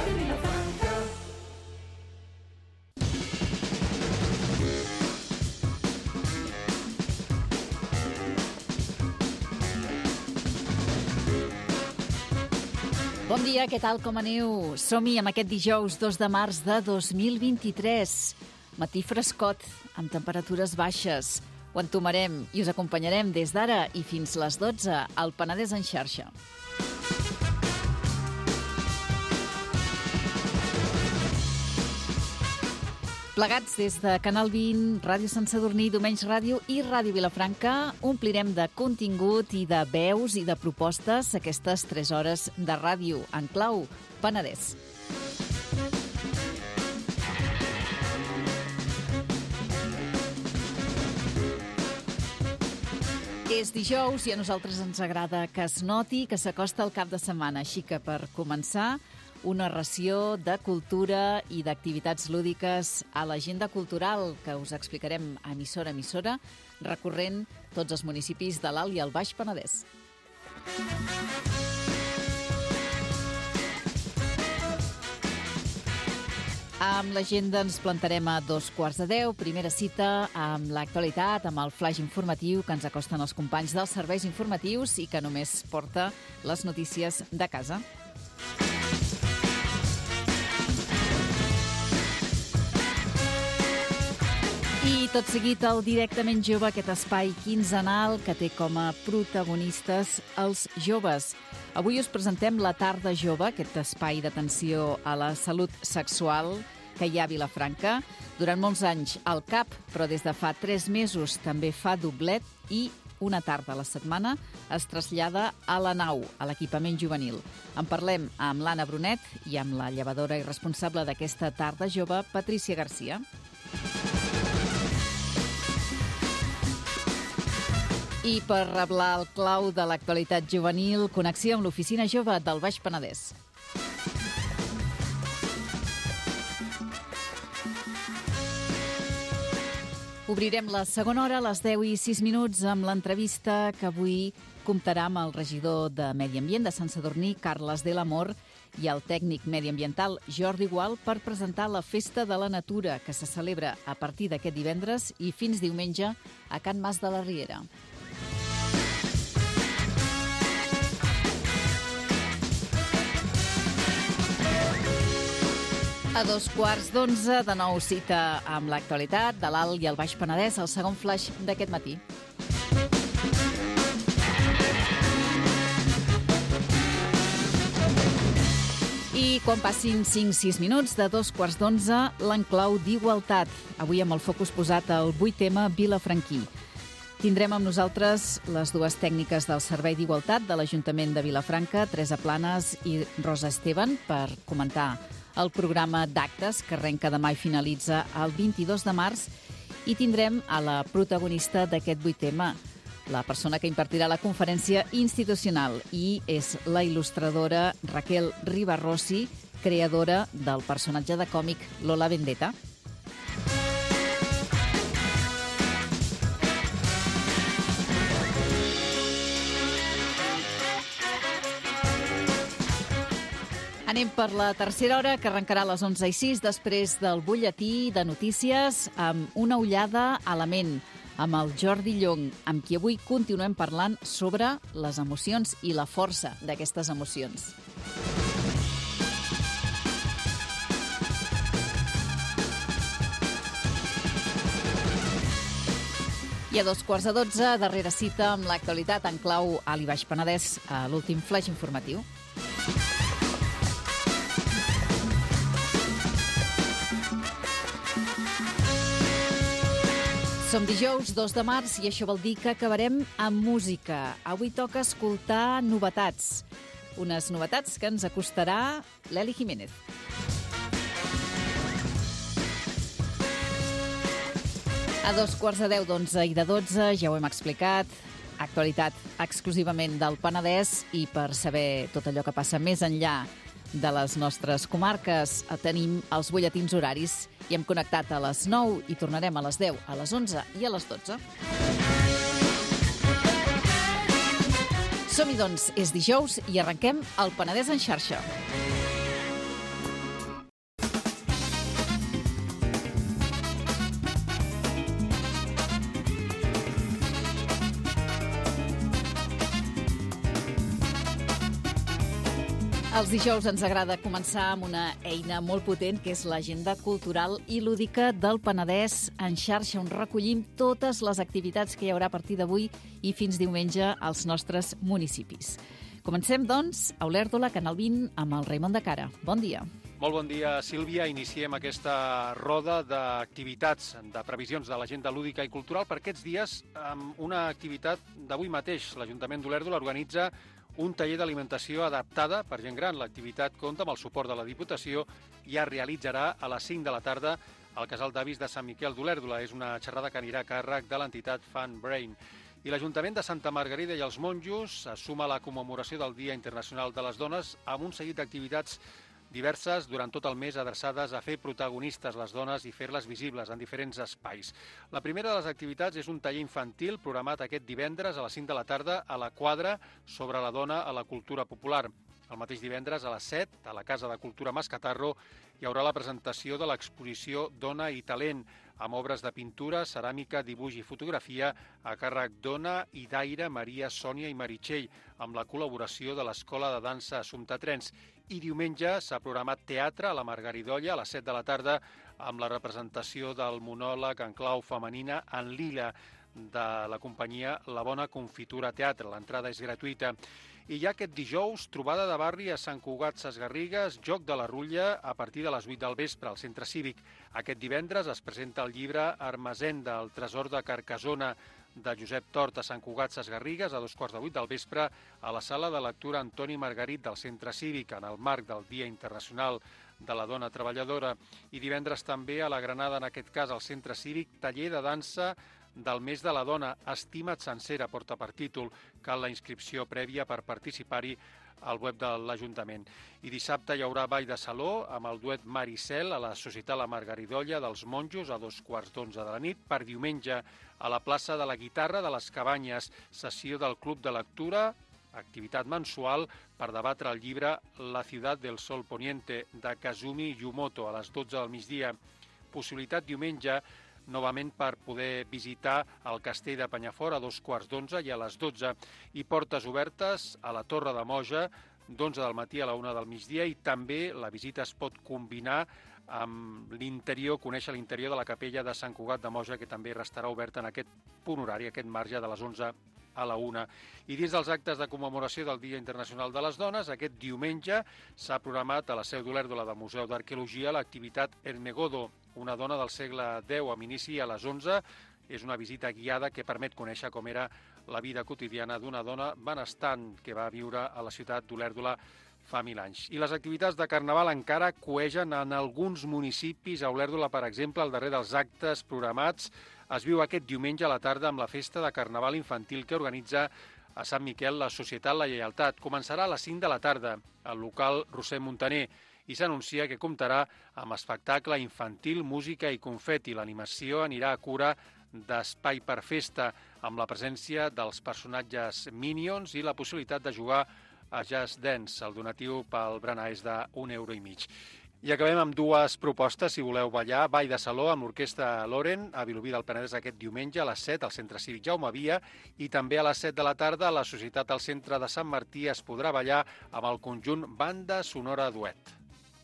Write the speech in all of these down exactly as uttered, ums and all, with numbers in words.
Ràdio Vilafranca. Bon dia, què tal, com aneu? Som-hi amb aquest dijous dos de març de dos mil vint-i-tres. Matí frescot, amb temperatures baixes. Ho entomarem i us acompanyarem des d'ara i fins les dotze al Penedès en xarxa. Plegats des de Canal vint, Ràdio Sant Sadurní, Domenys Ràdio i Ràdio Vilafranca, omplirem de contingut i de veus i de propostes aquestes tres hores de ràdio en clau Penedès. És dijous i a nosaltres ens agrada que es noti que s'acosta el cap de setmana, així que per començar, una ració de cultura i d'activitats lúdiques a l'agenda cultural que us explicarem emissora a emissora, recorrent tots els municipis de l'Alt i el Baix Penedès. Amb l'agenda ens plantarem a dos quarts de deu, primera cita amb l'actualitat, amb el flash informatiu que ens acosten els companys dels serveis informatius i que només porta les notícies de casa. I tot seguit el Directament Jove, aquest espai quinzenal que té com a protagonistes els joves. Avui us presentem la Tarda Jove, aquest espai d'atenció a la salut sexual que hi ha a Vilafranca. Durant molts anys al C A P, però des de fa tres mesos també fa doblet i una tarda a la setmana es trasllada a la nau, a l'equipament juvenil. En parlem amb l'Anna Brunet i amb la llevadora i responsable d'aquesta Tarda Jove, Patrícia Garcia. I per reblar el clau de l'actualitat juvenil, connexió amb l'Oficina Jove del Baix Penedès. Obrirem la segona hora a les deu i sis minuts amb l'entrevista que avui comptarà amb el regidor de Medi Ambient de Sant Sadurní, Carles de l'Amor, i el tècnic mediambiental Jordi Gual per presentar la Festa de la Natura que se celebra a partir d'aquest divendres i fins diumenge a Can Mas de la Riera. A dos quarts d'onze, de nou cita amb l'actualitat de l'Alt i el Baix Penedès, el segon flash d'aquest matí. I quan passin cinc sis minuts de dos quarts d'onze, l'enclau d'Igualtat. Avui amb el focus posat al vuit tema vilafranquí. Tindrem amb nosaltres les dues tècniques del Servei d'Igualtat de l'Ajuntament de Vilafranca, Teresa Planes i Rosa Esteban, per comentar el programa d'actes que arrenca demà i finalitza el vint-i-dos de març, i tindrem a la protagonista d'aquest vuit tema, la persona que impartirà la conferència institucional, i és la il·lustradora Raquel Ribarrossi, creadora del personatge de còmic Lola Vendetta. Anem per la tercera hora, que arrencarà a les onze i sis, després del butlletí de notícies, amb una ullada a la ment, amb el Jordi Llong, amb qui avui continuem parlant sobre les emocions i la força d'aquestes emocions. I a dos quarts de dotze, darrera cita amb l'actualitat en clau a l'I Baix Penedès, a l'últim flash informatiu. Som dijous dos de març i això vol dir que acabarem amb música. Avui toca escoltar novetats. Unes novetats que ens acostarà l'Eli Jiménez. A dos quarts de deu, d'onze i de dotze, ja ho hem explicat, actualitat exclusivament del Penedès, i per saber tot allò que passa més enllà de les nostres comarques tenim els butlletins horaris i hem connectat a les nou i tornarem a les deu, a les onze i a les dotze. Som-hi, doncs, és dijous i arrenquem el Penedès en xarxa. Els dijous ens agrada començar amb una eina molt potent, que és l'agenda cultural i lúdica del Penedès en xarxa, on recollim totes les activitats que hi haurà a partir d'avui i fins diumenge als nostres municipis. Comencem, doncs, a Olèrdola, Canal vint, amb el Raimon de Cara. Bon dia. Molt bon dia, Sílvia. Iniciem aquesta roda d'activitats, de previsions de l'agenda lúdica i cultural per aquests dies amb una activitat d'avui mateix. L'Ajuntament d'Olèrdola organitza un taller d'alimentació adaptada per gent gran. L'activitat compta amb el suport de la Diputació i es realitzarà a les cinc de la tarda al Casal d'Avis de Sant Miquel d'Olèrdola. És una xerrada que anirà a càrrec de l'entitat Fan Brain. I l'Ajuntament de Santa Margarida i els Monjos es suma a la commemoració del Dia Internacional de les Dones amb un seguit d'activitats diverses durant tot el mes adreçades a fer protagonistes les dones i fer-les visibles en diferents espais. La primera de les activitats és un taller infantil programat aquest divendres a les cinc de la tarda a la Quadra sobre la dona a la cultura popular. El mateix divendres a les set, a la Casa de Cultura Mascatarro, hi haurà la presentació de l'exposició Dona i Talent, amb obres de pintura, ceràmica, dibuix i fotografia a càrrec d'Ona, Idaire, Maria, Sònia i Meritxell, amb la col·laboració de l'Escola de Dansa Assumpta Trens. I diumenge s'ha programat teatre a la Margaridolla a les set de la tarda amb la representació del monòleg en clau femenina en lila de la companyia La Bona Confitura Teatre. L'entrada és gratuïta. I ja aquest dijous, trobada de barri a Sant Cugat Sesgarrigues, Joc de la Rutlla a partir de les vuit del vespre al Centre Cívic. Aquest divendres es presenta el llibre Armazenda, el tresor de Carcassona, de Josep Tort a Sant Cugat Sesgarrigues a dos quarts de vuit del vespre a la sala de lectura Antoni Margarit del Centre Cívic en el marc del Dia Internacional de la Dona Treballadora. I divendres també a la Granada, en aquest cas al Centre Cívic, taller de dansa del mes de la dona, Estima't sencera, porta per títol. Cal la inscripció prèvia per participar-hi al web de l'Ajuntament. I dissabte hi haurà ball de saló amb el duet Maricel a la Societat La Margaridolla dels Monjos a dos quarts d'onze de la nit. Per diumenge a la plaça de la Guitarra de les Cabanyes, sessió del Club de Lectura, activitat mensual per debatre el llibre La ciudad del sol poniente de Kazumi Yumoto a les dotze del migdia. Possibilitat diumenge novament per poder visitar el castell de Penyafort a dos quarts d'onze i a les dotze, i portes obertes a la Torre de Moja d'onze del matí a la una del migdia, i també la visita es pot combinar amb l'interior, conèixer l'interior de la capella de Sant Cugat de Moja, que també restarà oberta en aquest punt horari, aquest marge de les onze a la una. I dins dels actes de commemoració del Dia Internacional de les Dones, aquest diumenge s'ha programat a la seu d'Olèrdola del Museu d'Arqueologia l'activitat Ernegodo, una dona del segle deu, amb inici a les onze. És una visita guiada que permet conèixer com era la vida quotidiana d'una dona benestant que va viure a la ciutat d'Olèrdola fa mil anys. I les activitats de Carnaval encara coegen en alguns municipis. A Olèrdola, per exemple, al darrer dels actes programats es viu aquest diumenge a la tarda amb la festa de Carnaval infantil que organitza a Sant Miquel la Societat La Lleialtat. Començarà a les cinc de la tarda al local Roser Montaner i s'anuncia que comptarà amb espectacle infantil, música i confeti. L'animació anirà a cura d'Espai per Festa, amb la presència dels personatges Minions i la possibilitat de jugar a Just Dance. El donatiu pel berenar és d'un euro i mig. I acabem amb dues propostes, si voleu ballar. Ball de saló amb l'Orquestra Loren a Vilobí del Penedès aquest diumenge a les set al Centre Cívic Jaume Via, i també a les set de la tarda a la Societat al Centre de Sant Martí es podrà ballar amb el conjunt Banda Sonora Duet.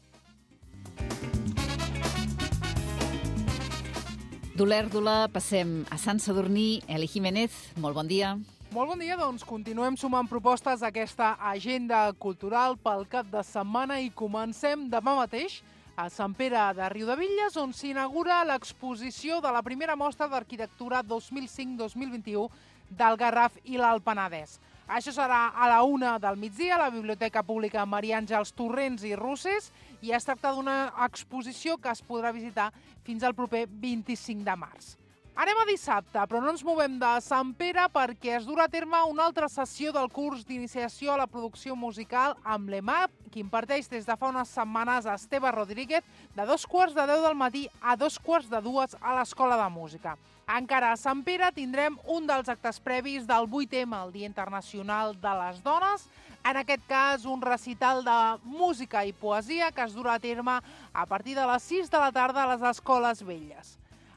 D'Olèrdola passem a Sant Sadurní. Eli Jiménez, molt bon dia. Molt bon dia, doncs continuem sumant propostes a aquesta agenda cultural pel cap de setmana i comencem demà mateix a Sant Pere de Riudebitlles, on s'inaugura l'exposició de la primera mostra d'arquitectura dos mil cinc dos mil vint-i-u del Garraf i l'Alt Penedès. Això serà a la una del migdia a la Biblioteca Pública Maria Àngels Torrents i Rosés, i es tracta d'una exposició que es podrà visitar fins al proper vint-i-cinc de març. Anem a dissabte, però no ens movem de Sant Pere perquè es durà a terme una altra sessió del curs d'iniciació a la producció musical amb l'E M A P, que imparteix des de fa unes setmanes a Esteve Rodríguez, de dos quarts de deu del matí a dos quarts de dues a l'Escola de Música. Encara a Sant Pere tindrem un dels actes previs del vuitè, el Dia Internacional de les Dones, en aquest cas un recital de música i poesia que es durà a terme a partir de les sis de la tarda a les Escoles Velles.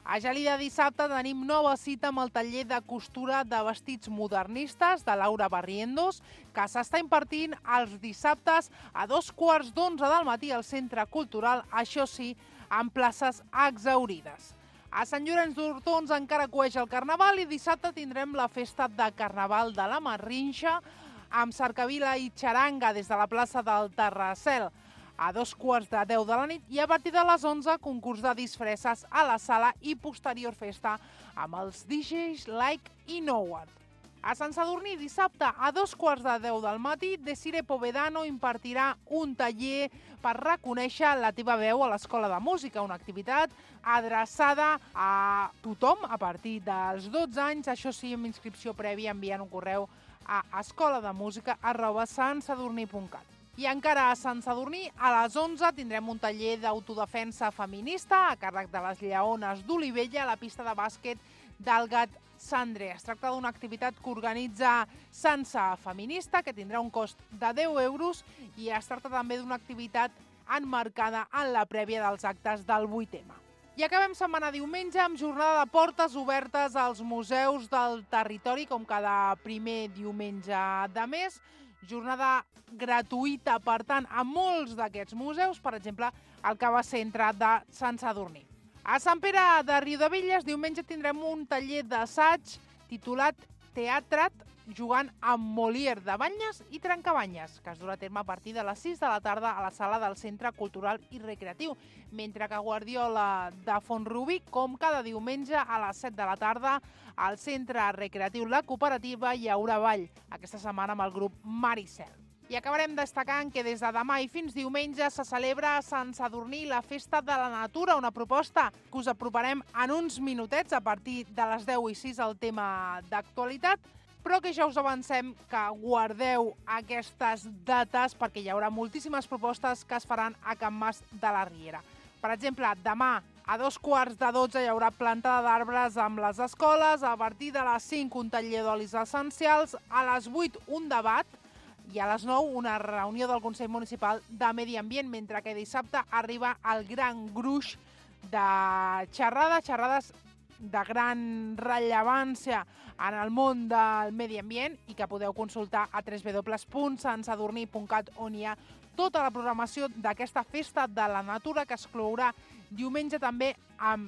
A Gelida dissabte tenim nova cita amb el taller de costura de vestits modernistes de Laura Barrientos, que s'està impartint els dissabtes a dos quarts d'onze del matí al Centre Cultural, això sí, amb places exhaurides. A Sant Llorenç d'Hortons encara coeix el Carnaval i dissabte tindrem la festa de Carnaval de la Marrinxa amb cercavila i xaranga des de la plaça del Terrassel a dos quarts de deu de la nit i a partir de les onze concurs de disfresses a la sala i posterior festa amb els D Js Like i Noward. A Sant Sadurní dissabte a dos quarts de deu del matí Desiree Povedano impartirà un taller per reconèixer la teva veu a l'Escola de Música, una activitat adreçada a tothom a partir dels dotze anys, això sí, amb inscripció prèvia enviant un correu a escolademusica arroba santsadurní punt cat. I encara a Sant Sadurní, a les onze, tindrem un taller d'autodefensa feminista a càrrec de les Lleones d'Olivella a la pista de bàsquet del Gat Sandre. Es tracta d'una activitat que organitza Sansa Feminista, que tindrà un cost de deu euros, i es tracta també d'una activitat emmarcada en la prèvia dels actes del vuit ema. I acabem setmana diumenge amb jornada de portes obertes als museus del territori, com cada primer diumenge de mes. Jornada gratuïta, per tant, a molts d'aquests museus, per exemple, el Cava Centre de Sant Sadurní. A Sant Pere de Riudebitlles, diumenge tindrem un taller d'assaig titulat Teatrat, jugant amb Molière de Banyes i Trencabanyes, que es durà a terme a partir de les sis de la tarda a la sala del Centre Cultural i Recreatiu, mentre que a Guardiola de Font-rubí, com cada diumenge a les set de la tarda, al Centre Recreatiu La Cooperativa hi haurà ball, aquesta setmana amb el grup Maricel. I acabarem destacant que des de demà i fins diumenge se celebra a Sant Sadurní la Festa de la Natura, una proposta que us aproparem en uns minutets a partir de les deu i sis al tema d'actualitat, però que ja us avancem que guardeu aquestes dates perquè hi haurà moltíssimes propostes que es faran a Can Mas de la Riera. Per exemple, demà a dos quarts de dotze hi haurà plantada d'arbres amb les escoles, a partir de les cinc un taller d'olis essencials, a les vuit un debat i a les nou una reunió del Consell Municipal de Medi Ambient, mentre que dissabte arriba el gran gruix de xerrades, xerrades de gran rellevància en el món del medi ambient i que podeu consultar a w w w punt santsadurní punt cat, on hi ha tota la programació d'aquesta Festa de la Natura, que es clourà diumenge també amb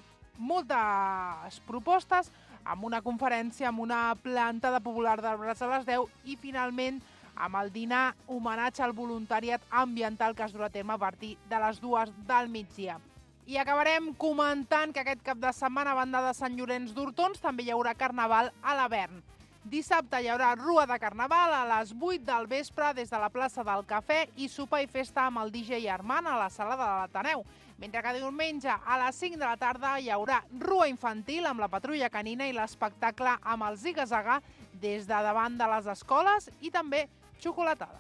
moltes propostes, amb una conferència, amb una plantada popular d'arbres a les deu i finalment amb el dinar homenatge al voluntariat ambiental que es durà a terme a partir de les dues del migdia. I acabarem comentant que aquest cap de setmana, a banda de Sant Llorenç d'Hortons, també hi haurà Carnaval a l'Avern. Dissabte hi haurà Rua de Carnaval a les vuit del vespre des de la plaça del Cafè i sopar i festa amb el D J Armand a la sala de l'Ateneu. Mentre que diumenge a les cinc de la tarda hi haurà Rua Infantil amb la patrulla canina i l'espectacle amb el ziga-zaga des de davant de les escoles i també xocolatada.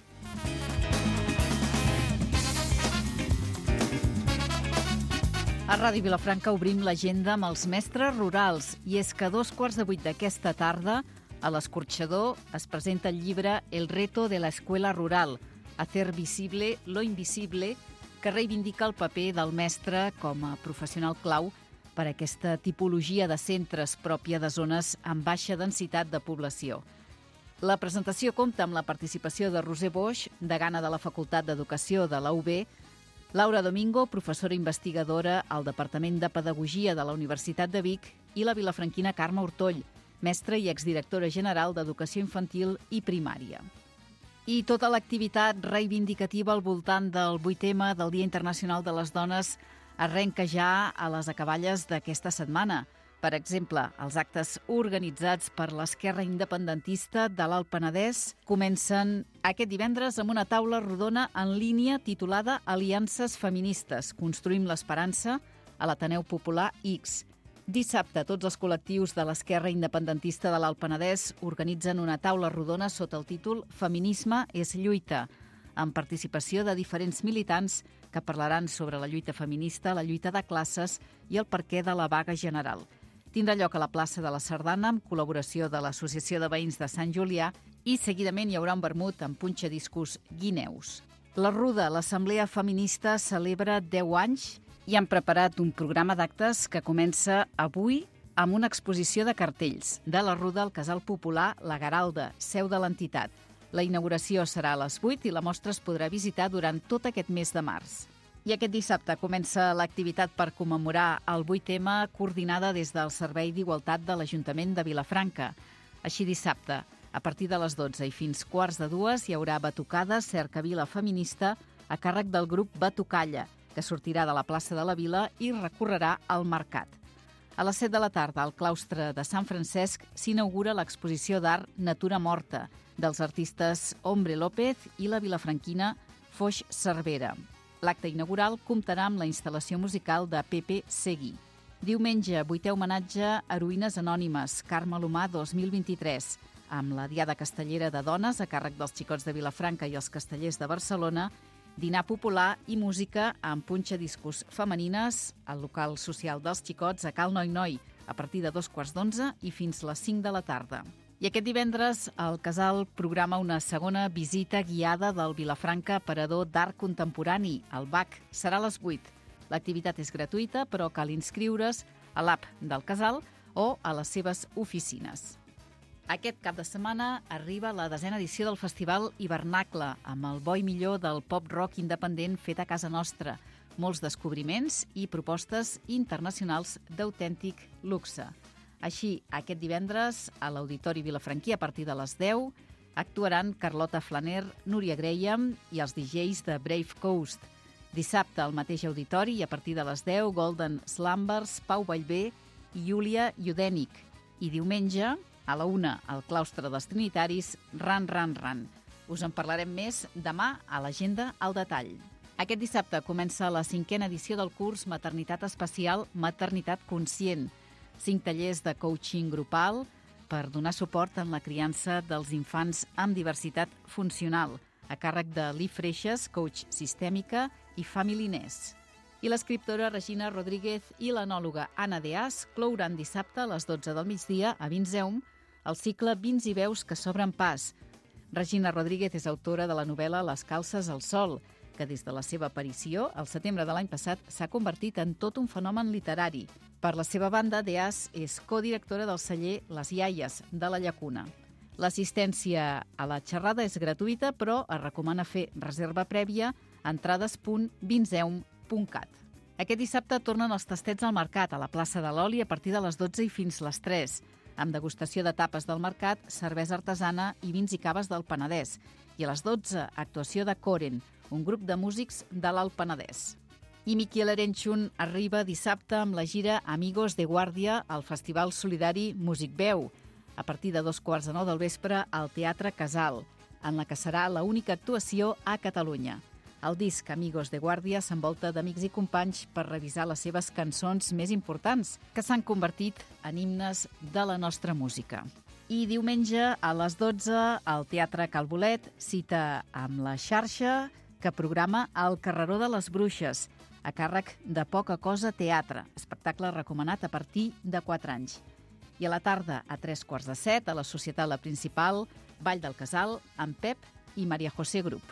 A Ràdio Vilafranca obrim l'agenda amb els mestres rurals i és que a dos quarts de vuit d'aquesta tarda a l'Escorxador es presenta el llibre El reto de la escuela rural, hacer visible lo invisible, que reivindica el paper del mestre com a professional clau per a aquesta tipologia de centres pròpia de zones amb baixa densitat de població. La presentació compta amb la participació de Roser Boix, degana de la Facultat d'Educació de la U B, Laura Domingo, professora investigadora al Departament de Pedagogia de la Universitat de Vic, i la vilafranquina Carme Ortoll, mestra i exdirectora general d'Educació Infantil i Primària. I tota l'activitat reivindicativa al voltant del vuit ema del Dia Internacional de les Dones arrenca ja a les acaballes d'aquesta setmana. Per exemple, els actes organitzats per l'Esquerra Independentista de l'Alt Penedès comencen aquest divendres amb una taula rodona en línia titulada Aliances Feministes, Construïm l'Esperança a l'Ateneu Popular X. Dissabte, tots els col·lectius de l'Esquerra Independentista de l'Alt Penedès organitzen una taula rodona sota el títol Feminisme és lluita, amb participació de diferents militants que parlaran sobre la lluita feminista, la lluita de classes i el perquè de la vaga general. Tindrà lloc a la plaça de la Sardana amb col·laboració de l'Associació de Veïns de Sant Julià i seguidament hi haurà un vermut amb punxadiscos guineus. La Ruda, l'Assemblea Feminista, celebra deu anys i han preparat un programa d'actes que comença avui amb una exposició de cartells de la Ruda al Casal Popular La Garalda, seu de l'entitat. La inauguració serà a les vuit i la mostra es podrà visitar durant tot aquest mes de març. I aquest dissabte comença l'activitat per commemorar el vuit eme coordinada des del Servei d'Igualtat de l'Ajuntament de Vilafranca. Així dissabte, a partir de les dotze i fins quarts de dues, hi haurà batucada Cercavila Feminista a càrrec del grup Batucalla, que sortirà de la plaça de la Vila i recorrerà al Mercat. A les set de la tarda, al claustre de Sant Francesc, s'inaugura l'exposició d'art Natura Morta, dels artistes Hombre López i la vilafranquina Foix Cervera. L'acte inaugural comptarà amb la instal·lació musical de Pepe Seguí. Diumenge, vuitè homenatge a Heroïnes Anònimes, Carme Lomà dos mil vint-i-tres, amb la Diada Castellera de Dones a càrrec dels Xicots de Vilafranca i els Castellers de Barcelona, dinar popular i música amb punxa-discos femenines al local social dels Xicots a Cal Noi Noi a partir de dos quarts d'onze i fins les cinc de la tarda. I aquest divendres el Casal programa una segona visita guiada del Vilafranca Aparador d'Art Contemporani, el B A C. Serà a les vuit. L'activitat és gratuïta, però cal inscriure's a l'app del Casal o a les seves oficines. Aquest cap de setmana arriba la desena edició del Festival Hivernacle, amb el bo i millor del pop-rock independent fet a casa nostra, molts descobriments i propostes internacionals d'autèntic luxe. Així, aquest divendres, a l'Auditori Vilafranquí, a partir de les deu, actuaran Carlota Flaner, Núria Graham i els D Js de Brave Coast. Dissabte, al mateix auditori, i a partir de les deu, Golden Slumbers, Pau Vallvé i Júlia Judènic. I diumenge, a la una, al claustre dels Trinitaris, Ran, Ran, Ran. Us en parlarem més demà a l'agenda al detall. Aquest dissabte comença la cinquena edició del curs Maternitat Especial, Maternitat Conscient. Cinc tallers de coaching grupal per donar suport en la criança dels infants amb diversitat funcional, a càrrec de Li Freixas, coach sistèmica, i Family Ness. I l'escriptora Regina Rodríguez i l'anòloga Anna Deàs clouran dissabte a les dotze del migdia a Vinzeum el cicle Vins i veus que s'obren pas. Regina Rodríguez és autora de la novel·la Les calces al sol, que des de la seva aparició, al setembre de l'any passat, s'ha convertit en tot un fenomen literari. Per la seva banda, Deàs és codirectora del celler Les Iaies, de la Llacuna. L'assistència a la xerrada és gratuïta, però es recomana fer reserva prèvia a entrades punt vinzeum punt cat. Aquest dissabte tornen els tastets al mercat, a la plaça de l'Oli, a partir de les dotze i fins les tres, amb degustació de tapes del mercat, cervesa artesana i vins i caves del Penedès. I a les dotze, actuació de Coren, un grup de músics de l'Alt Penedès. I Miquel Erenchun arriba dissabte amb la gira Amigos de Guàrdia al Festival Solidari Music Veu, a partir de dos quarts de nou del vespre al Teatre Casal, en la que serà l'única actuació a Catalunya. El disc Amigos de Guàrdia s'envolta d'amics i companys per revisar les seves cançons més importants, que s'han convertit en himnes de la nostra música. I diumenge a les dotze al Teatre Cal Bolet, cita amb la xarxa que programa El Carreró de les Bruixes, a càrrec de Poca Cosa Teatre, espectacle recomanat a partir de quatre anys. I a la tarda, a tres quarts de set, a la Societat La Principal, Ball del Casal, amb Pep i Maria José Grup.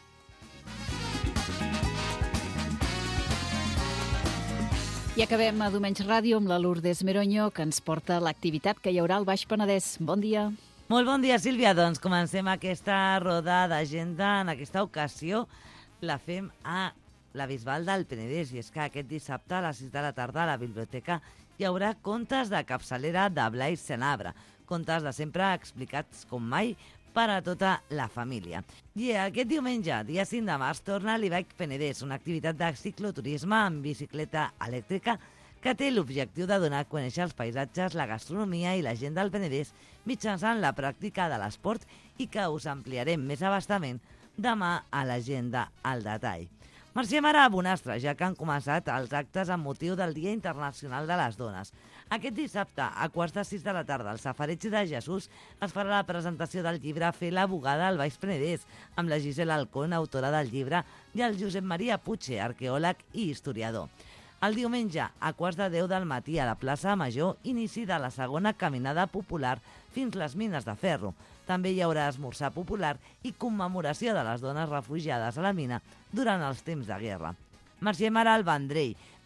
I acabem a Diumenge Ràdio amb la Lourdes Meronyo, que ens porta l'activitat que hi haurà al Baix Penedès. Bon dia. Molt bon dia, Sílvia. Doncs comencem aquesta roda d'agenda. En aquesta ocasió la fem a la Bisbal del Penedès. I és que aquest dissabte a les sis de la tarda a la biblioteca hi haurà contes de capçalera de Blai Senabre. Contes de sempre explicats com mai per a tota la família. I aquest diumenge, dia cinc de març, torna a l'I-Bike Penedès, una activitat de cicloturisme amb bicicleta elèctrica que té l'objectiu de donar a conèixer els paisatges, la gastronomia i la gent del Penedès mitjançant la pràctica de l'esport i que us ampliarem més abastament demà a l'agenda al detall. Marxem ara a Bonastre, ja que han començat els actes amb motiu del Dia Internacional de les Dones. Aquest dissabte, a quarts de sis de la tarda, al Safareig de Jesús, es farà la presentació del llibre Fer la bugada al Baix Penedès, amb la Gisela Alcón, autora del llibre, i el Josep Maria Puche, arqueòleg i historiador. El diumenge, a quarts de deu del matí, a la plaça Major, inici de la segona caminada popular fins les mines de ferro. També hi haurà esmorzar popular i commemoració de les dones refugiades a la mina durant els temps de guerra. Marxem ara al Vendrell.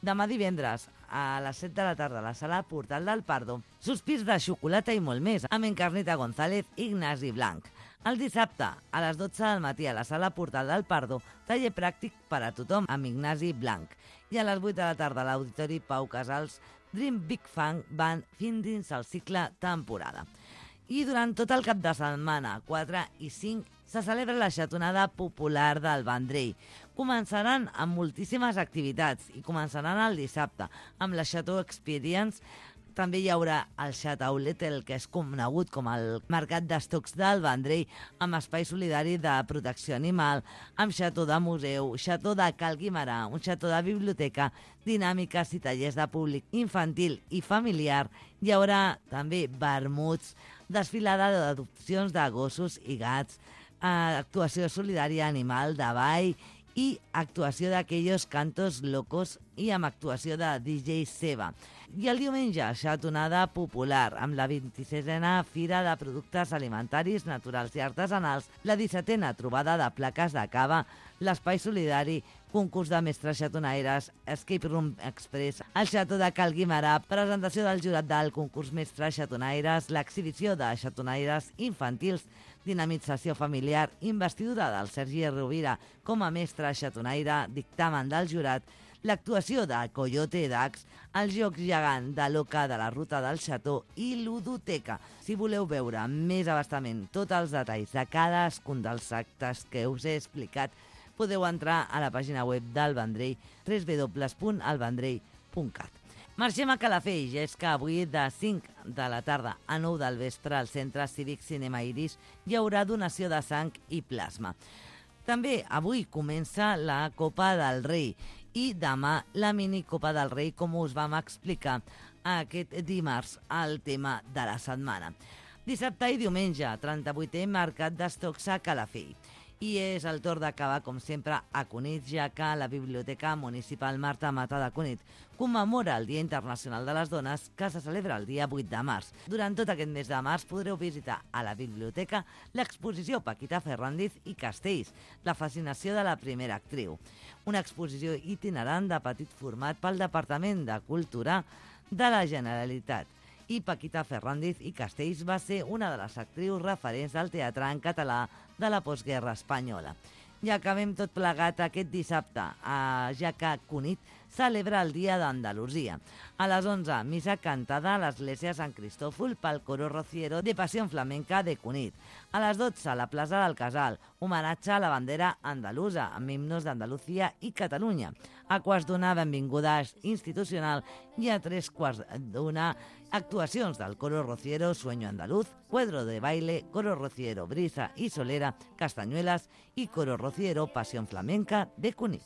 Demà divendres, a les set de la tarda, a la sala Portal del Pardo, sospirs de xocolata i molt més, amb Encarnita González i Ignasi Blanc. El dissabte, a les dotze del matí, a la sala Portal del Pardo, taller pràctic per a tothom, amb Ignasi Blanc. I a les vuit de la tarda, a l'Auditori Pau Casals, Dream Big Funk Band fins dins el cicle temporada. I durant tot el cap de setmana, quatre i cinc, se celebra la xatonada popular del Vendrell. Començaran amb moltíssimes activitats i començaran el dissabte amb la Chateau Experience. També hi haurà el Chateau Little, que és conegut com el mercat d'estocs del Vendrell, amb espai solidari de protecció animal, amb xató de museu, xató de Cal Guimerà, un xató de biblioteca, dinàmiques i tallers de públic infantil i familiar. Hi haurà també vermuts, desfilada d'adopcions de gossos i gats, actuació solidària animal de ball i actuació d'aquells cantos locos i amb actuació de D J Seba. I el diumenge, xatonada popular, amb la vint-i-sisena Fira de Productes Alimentaris, Naturals i Artesanals, la dissetena trobada de plaques de cava, l'espai solidari, concurs de mestres xatonaires, Escape Room Express, el xató de Cal Guimerà, presentació del jurat del concurs mestres xatonaires, l'exhibició de xatonaires infantils, dinamització familiar, investidura del Sergi Rovira com a mestre xatonaire, dictamen del jurat, l'actuació de Coyote Dax, el joc gegant de l'Oca de la Ruta del Xató i ludoteca. Si voleu veure més abastament tots els detalls de cadascun dels actes que us he explicat, podeu entrar a la pàgina web del Vendrell, w w w punt el vendrell punt cat. Marxem a Calafell, i és que avui de cinc de la tarda a nou del vespre al Centre Cívic Cinema Iris hi haurà donació de sang i plasma. També avui comença la Copa del Rei i demà la mini Copa del Rei, com us vam explicar aquest dimarts al tema de la setmana. Dissabte i diumenge, trenta-vuitè Mercat d'Estocs a Calafell. I és el torn d'acabar, com sempre, a Cunit, ja que la Biblioteca Municipal Marta Mata de Cunit commemora el Dia Internacional de les Dones, que se celebra el dia vuit de març. Durant tot aquest mes de març podreu visitar a la biblioteca l'exposició Paquita Ferrandiz i Castells, la fascinació de la primera actriu. Una exposició itinerant de petit format pel Departament de Cultura de la Generalitat. I Paquita Ferrandiz i Castells va ser una de les actrius referents del teatre en català de la postguerra espanyola. I acabem tot plegat aquest dissabte, ja que Cunit celebra el Dia d'Andalusia. A les onze, missa cantada a l'església Sant Cristòfol pel Coro Rociero de Passió Flamenca de Cunit. A les dotze, la plaça del Casal, homenatge a la bandera andalusa, amb himnos d'Andalusia i Catalunya. A quarts d'una, benvinguda institucional, i a tres quarts d'una, actuacions del Coro Rociero Sueño Andaluz, Cuadro de Baile, Coro Rociero Brisa y Solera, Castañuelas y Coro Rociero Pasión Flamenca de Cunit.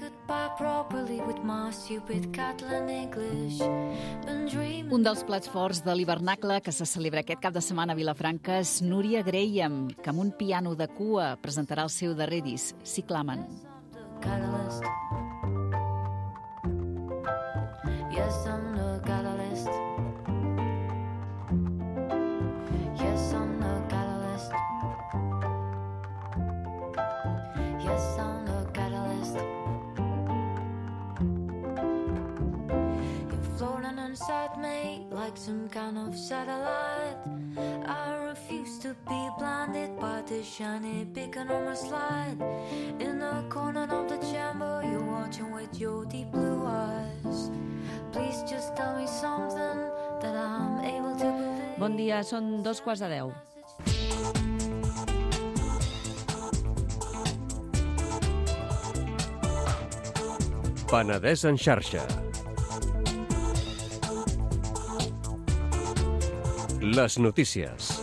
Un dels plats forts de l'hivernacle que se celebra aquest cap de setmana a Vilafranca és Núria Graham, que amb un piano de cua presentarà el seu darrer disc, Si clamen. Yes, I'm the catalyst. Yes, I'm the catalyst. Yes, I'm the catalyst. You're floating inside me like some kind of satellite. I refuse to be blinded by the shiny beacon on my slide. In the corner of the chamber, you're watching with your deep blue eyes. Please just tell me something that I'm able to believe. Bon dia, són dos quarts de deu. Penedès en xarxa. Les notícies.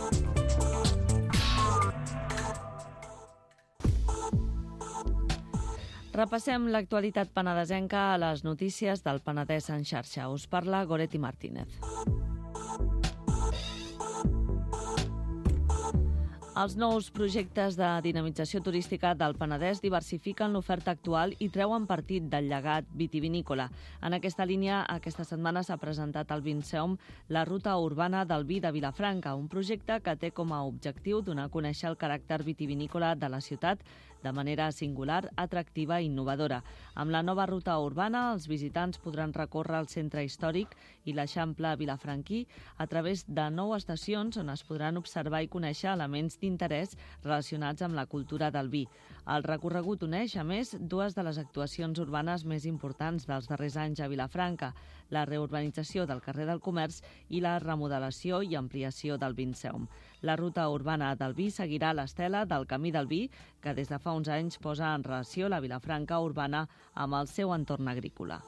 Repassem l'actualitat penedesenca a les notícies del Penedès en xarxa. Us parla Goretti Martínez. Els nous projectes de dinamització turística del Penedès diversifiquen l'oferta actual i treuen partit del llegat vitivinícola. En aquesta línia, aquesta setmana s'ha presentat al Vinceom la ruta urbana del vi de Vilafranca, un projecte que té com a objectiu donar a conèixer el caràcter vitivinícola de la ciutat de manera singular, atractiva i innovadora. Amb la nova ruta urbana, els visitants podran recórrer el centre històric i l'Eixample vilafranquí a través de nou estacions on es podran observar i conèixer elements d'interès relacionats amb la cultura del vi. El recorregut uneix, a més, dues de les actuacions urbanes més importants dels darrers anys a Vilafranca, la reurbanització del carrer del Comerç i la remodelació i ampliació del Vinceom. La ruta urbana del vi seguirà l'estela del Camí del Vi, que des de fa uns anys posa en relació la Vilafranca urbana amb el seu entorn agrícola.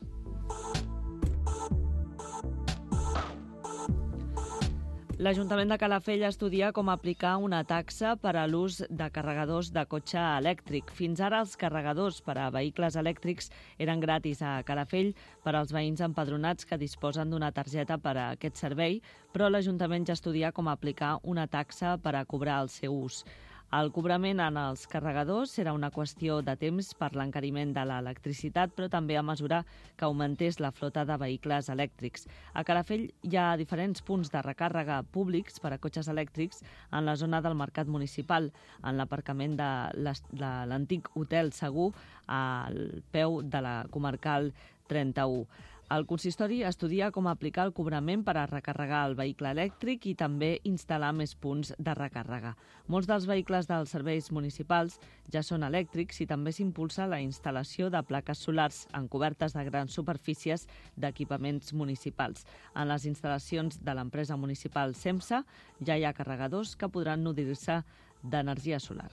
L'Ajuntament de Calafell estudia com aplicar una taxa per a l'ús de carregadors de cotxe elèctric. Fins ara els carregadors per a vehicles elèctrics eren gratis a Calafell per als veïns empadronats que disposen d'una targeta per a aquest servei, però l'Ajuntament ja estudia com aplicar una taxa per a cobrar el seu ús. El cobrament en els carregadors serà una qüestió de temps per l'encariment de l'electricitat, però també a mesura que augmentés la flota de vehicles elèctrics. A Calafell hi ha diferents punts de recàrrega públics per a cotxes elèctrics en la zona del mercat municipal, en l'aparcament de l'antic Hotel Segur, al peu de la comarcal trenta-u. El consistori estudia com aplicar el cobrament per a recarregar el vehicle elèctric i també instal·lar més punts de recàrrega. Molts dels vehicles dels serveis municipals ja són elèctrics i també s'impulsa la instal·lació de plaques solars en cobertes de grans superfícies d'equipaments municipals. En les instal·lacions de l'empresa municipal SEMSA ja hi ha carregadors que podran nodrir-se d'energia solar.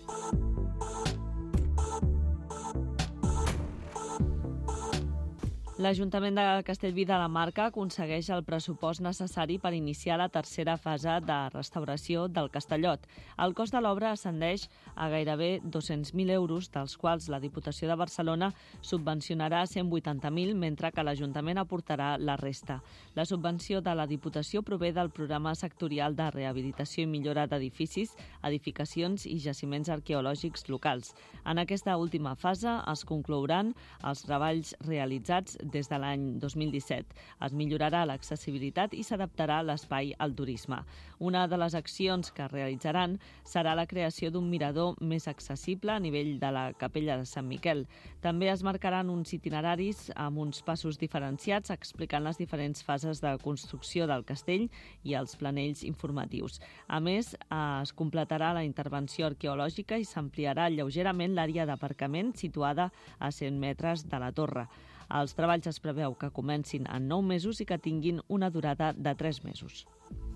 L'Ajuntament de Castellví de la Marca aconsegueix el pressupost necessari per iniciar la tercera fase de restauració del Castellot. El cost de l'obra ascendeix a gairebé dos-cents mil euros, dels quals la Diputació de Barcelona subvencionarà cent vuitanta mil, mentre que l'Ajuntament aportarà la resta. La subvenció de la Diputació prové del Programa Sectorial de Rehabilitació i Millora d'Edificis, Edificacions i Jaciments Arqueològics Locals. En aquesta última fase es conclouran els treballs realitzats des de l'any dos mil disset. Es millorarà l'accessibilitat i s'adaptarà l'espai al turisme. Una de les accions que realitzaran serà la creació d'un mirador més accessible a nivell de la capella de Sant Miquel. També es marcaran uns itineraris amb uns passos diferenciats explicant les diferents fases de construcció del castell i els planells informatius. A més, es completarà la intervenció arqueològica i s'ampliarà lleugerament l'àrea d'aparcament situada a cent metres de la torre. Els treballs es preveu que comencin en nou mesos i que tinguin una durada de tres mesos.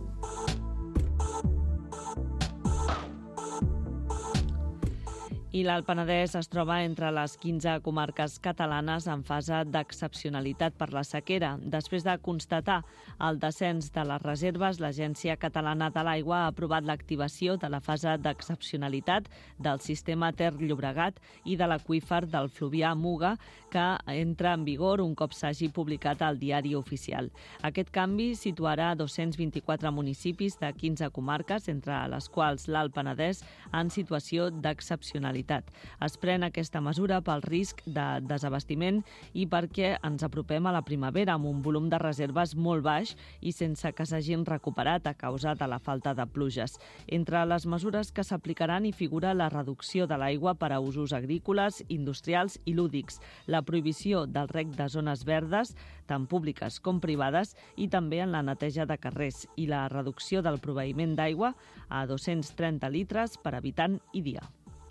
I l'Alt Penedès es troba entre les quinze comarques catalanes en fase d'excepcionalitat per la sequera. Després de constatar el descens de les reserves, l'Agència Catalana de l'Aigua ha aprovat l'activació de la fase d'excepcionalitat del sistema Ter-Llobregat i de l'aqüífer del Fluvià Muga, que entra en vigor un cop s'hagi publicat al Diari Oficial. Aquest canvi situarà dos-cents vint-i-quatre municipis de quinze comarques, entre les quals l'Alt Penedès, en situació d'excepcionalitat. Es pren aquesta mesura pel risc de desabastiment i perquè ens apropem a la primavera amb un volum de reserves molt baix i sense que s'hagin recuperat a causa de la falta de pluges. Entre les mesures que s'aplicaran hi figura la reducció de l'aigua per a usos agrícoles, industrials i lúdics, la prohibició del reg de zones verdes, tant públiques com privades, i també en la neteja de carrers, i la reducció del proveïment d'aigua a dos-cents trenta litres per habitant i dia.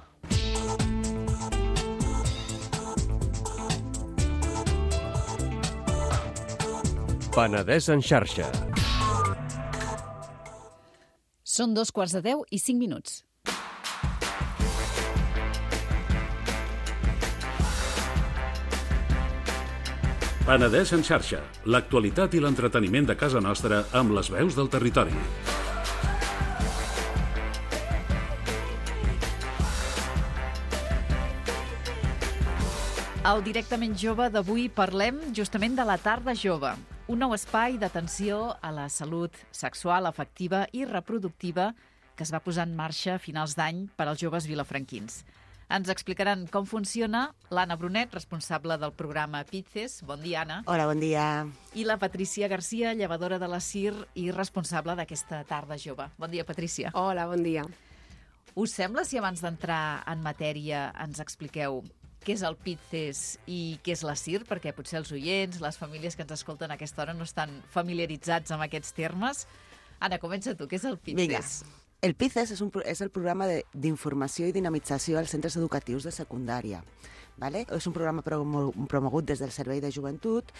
Penedès en xarxa. Són dos quarts de deu i cinc minuts. Penedès en xarxa. L'actualitat i l'entreteniment de casa nostra amb les veus del territori. Al Directament Jove d'avui parlem justament de la Tarda Jove, un nou espai d'atenció a la salut sexual, afectiva i reproductiva que es va posar en marxa a finals d'any per als joves vilafranquins. Ens explicaran com funciona l'Anna Brunet, responsable del programa Pizzes. Bon dia, Anna. Hola, bon dia. I la Patricia Garcia, llevadora de la C I R i responsable d'aquesta tarda jove. Bon dia, Patricia. Hola, bon dia. Us sembla si abans d'entrar en matèria ens expliqueu què és el Pizzes i què és la C I R? Perquè potser els oients, les famílies que ens escolten a aquesta hora no estan familiaritzats amb aquests termes. Anna, comença tu. Què és el Pizzes? Vinga. El Pizzes és, un, és el programa d'informació i dinamització als centres educatius de secundària. Vale? És un programa promo, promogut des del Servei de Joventut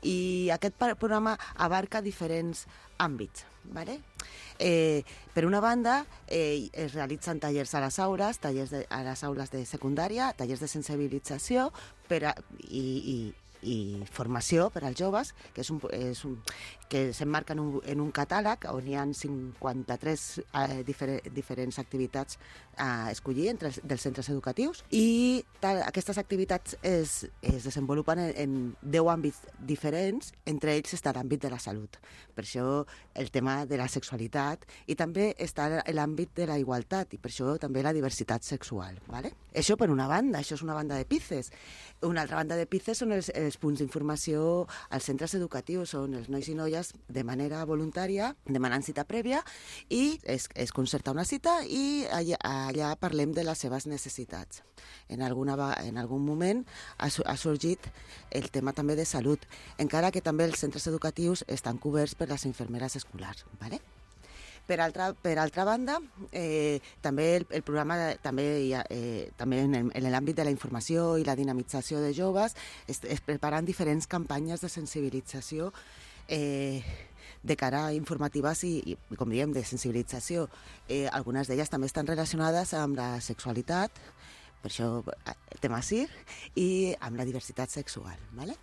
i aquest programa abarca diferents àmbits. Vale? Eh, per una banda, eh, es realitzen tallers a les aules, tallers de, a les aules de secundària, tallers de sensibilització per a, i, i i formació per als joves, que és un, és un, que s'emmarca en, un, en un catàleg on hi ha cinquanta-tres eh, difer, diferents activitats a escollir entre els, dels centres educatius i tal, aquestes activitats es, es desenvolupen en, en deu àmbits diferents, entre ells està l'àmbit de la salut. Per això el tema de la sexualitat i també està l'àmbit de la igualtat i per això també la diversitat sexual. ¿Vale? Això per una banda, això és una banda de Pizzes. Una altra banda de Pizzes són els, els punts d'informació als centres educatius, on els nois i noies de manera voluntària demanen cita prèvia i es, es concerta una cita i allà, allà parlem de les seves necessitats. En, alguna, en algun moment ha, ha sorgit el tema també de salut, encara que també els centres educatius estan coberts per les infermeres escolars. ¿Vale? Per altra, per altra banda, eh, també el, el programa de, també, eh, també en, el, en l'àmbit de la informació i la dinamització de joves es, es preparen diferents campanyes de sensibilització eh, de cara a informatives i, i, com diem, de sensibilització. Eh, algunes d'elles també estan relacionades amb la sexualitat, per això el tema C I R, i amb la diversitat sexual. ¿Vale?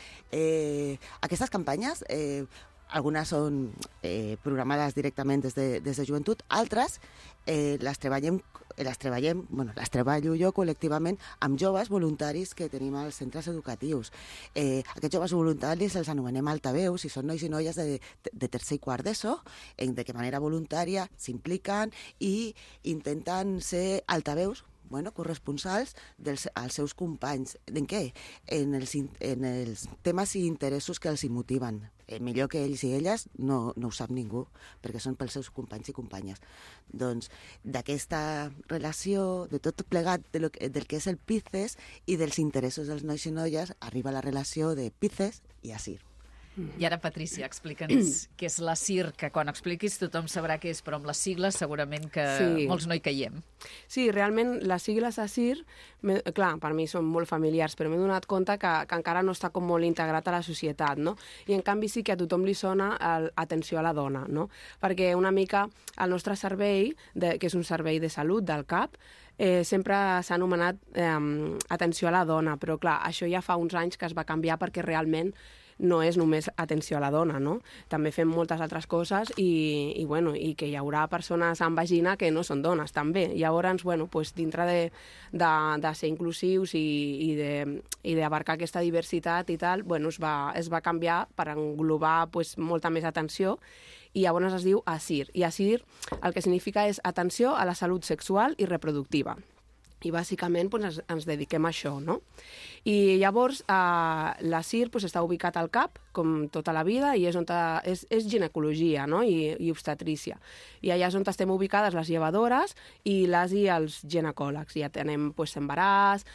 Eh, aquestes campanyes eh, algunes són eh, programades directament des de, des de joventut, altres eh, les treballem, les treballem, bueno, les treballo jo col·lectivament amb joves voluntaris que tenim als centres educatius. Eh, aquests joves voluntaris els anomenem altaveus i són nois i noies de, de tercer i quart d'ESO, en de que manera voluntària s'impliquen i intenten ser altaveus, bueno, corresponsals dels, als seus companys. En què? En els, en els temes i interessos que els hi motiven. Eh, millor que ells i elles no, no ho sap ningú, perquè són pels seus companys i companyes. Doncs d'aquesta relació, de tot plegat de lo, del que és el Pizzes i dels interessos dels nois i noies, arriba la relació de Pizzes i A C I R. I ara, Patricia, explica'ns què és la C I R, que quan expliquis tothom sabrà què és, però amb les sigles segurament que sí. molts no hi caiem. Sí, realment les sigles A C I R, me, clar, per mi són molt familiars, però m'he donat compte que, que encara no està com molt integrat a la societat, no? I en canvi sí que a tothom li sona el, atenció a la dona, no? Perquè una mica el nostre servei, de, que és un servei de salut del C A P, eh, sempre s'ha anomenat eh, atenció a la dona, però clar, això ja fa uns anys que es va canviar perquè realment no és només atenció a la dona, no? També fem moltes altres coses i, i, bueno, i que hi haurà persones amb vagina que no són dones, també. Llavors, bueno, pues, dintre de, de, de ser inclusius i, i, de, i d'abarcar aquesta diversitat i tal, bueno, es, va, es va canviar per englobar pues, molta més atenció i llavors es diu A C I R. I A C I R el que significa és atenció a la salut sexual i reproductiva. I bàsicament doncs, ens, ens dediquem a això, no? I llavors eh, la C I R doncs, està ubicat al C A P, com tota la vida, i és, on ta, és, és ginecologia, no? I, i obstetrícia. I allà és on estem ubicades les llevadores i les i els ginecòlegs. I atenem doncs, embaràs,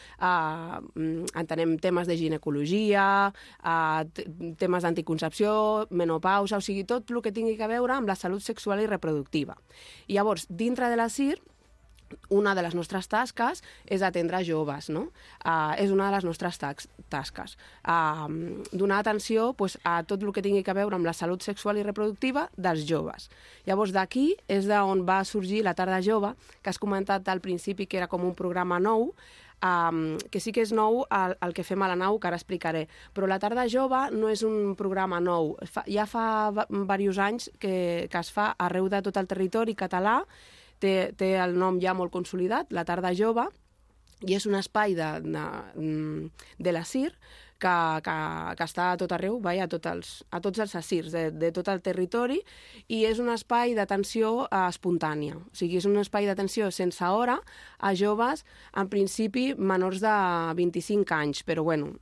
eh, entenem temes de ginecologia, eh, temes d'anticoncepció, menopausa, o sigui, tot el que tingui a veure amb la salut sexual i reproductiva. I llavors, dintre de la C I R, una de les nostres tasques és atendre joves, no? Uh, és una de les nostres tasques. Uh, donar atenció pues, a tot el que tingui a veure amb la salut sexual i reproductiva dels joves. Llavors, d'aquí és d'on va sorgir la Tarda Jove, que has comentat al principi que era com un programa nou, Um, que sí que és nou el, el que fem a la nau, que ara explicaré. Però la Tarda Jove no és un programa nou. Fa, ja fa diversos anys que, que es fa arreu de tot el territori català, té, té el nom ja molt consolidat, la Tarda Jove, i és un espai de, de, de la C I R que, que, que està a tot arreu, vai, a, tot els, a tots els assirs de, de tot el territori, i és un espai d'atenció eh, espontània. O sigui, és un espai d'atenció sense hora a joves, en principi, menors de vint-i-cinc anys, però bueno,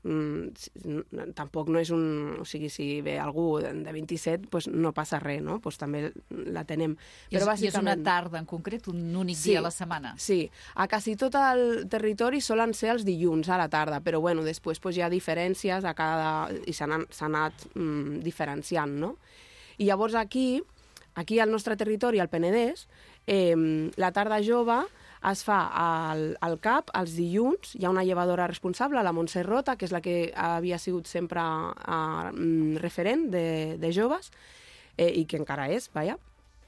mmm, tampoc no és un... O sigui, si ve algú de vint-i-set, pues no passa res, no? Pues també la tenem. Però però bàsicament... I és una tarda en concret, un únic sí, dia a la setmana? Sí, a quasi tot el territori solen ser els dilluns a la tarda, però bueno, després pues, hi ha diferències a cada... i s'ha anat mm, diferenciant, no? I llavors aquí, aquí al nostre territori, al Penedès, eh, la tarda jove es fa al, al C A P els dilluns. Hi ha una llevadora responsable, la Montse Rota, que és la que havia sigut sempre eh, referent de, de joves, eh, i que encara és, vaja,